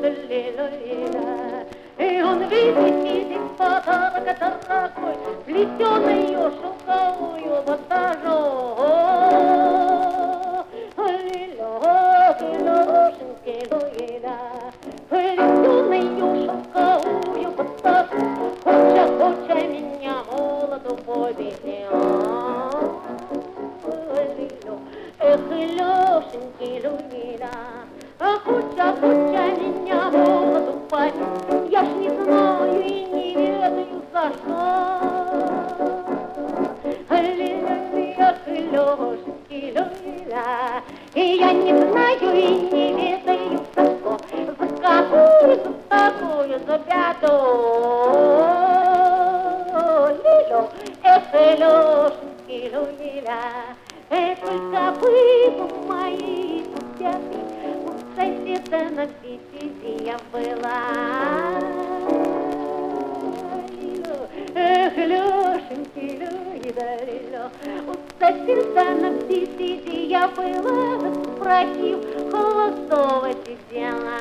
И он видит подарок дорогой, плетеную шелковую ватажу. Плетеную шелковую ватажу, хоча меня молоду повезет. Эх, Лешеньки, Люля, хоча меня молоду повезет, я ж не знаю и не ведаю за что. Эх, Лешеньки, Люля, и я не знаю и не ведаю за что, за такую, за беду. Эх, Лешеньки, Люля, только бы мои путяки у соседа на беседе я была. Эх, Лешеньки, Люля, у соседа на беседе я была, спросив, холостого сидела.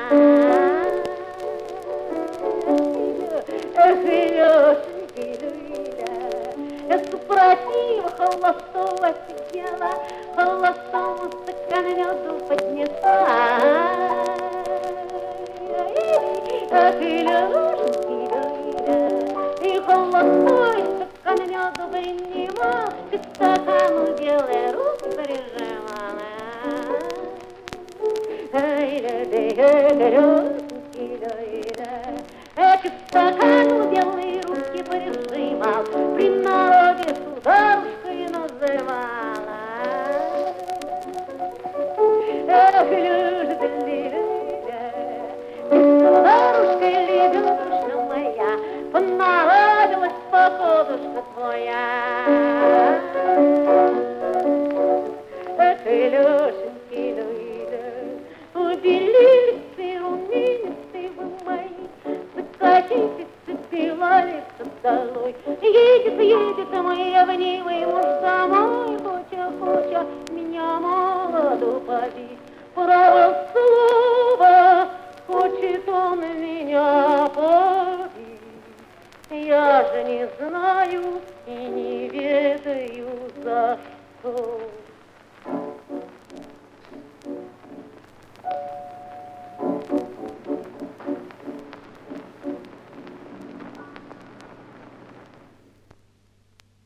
Эх, Лешеньки, Люля, супротив холостого сидела, холостому стакан меду поднесла. Ах, Лешеньки, Люля, и холостой стакан меду принимал, к стакану белой руки прижимала. Лешеньки, Люля, к стакану белой руки прижимал, при народе сударушкой называла. Эх, Люля, сударушка, лебедушка моя, понравилась погодушка твоя. Эх, Лешеньки, Люля, убелились румянистые вы мои, закатитесь, цепилались долой. Едет мой обнимый муж домой, хоча меня молоду побить. Право слово, хочет он меня побить. Я же не знаю и не ведаю за что.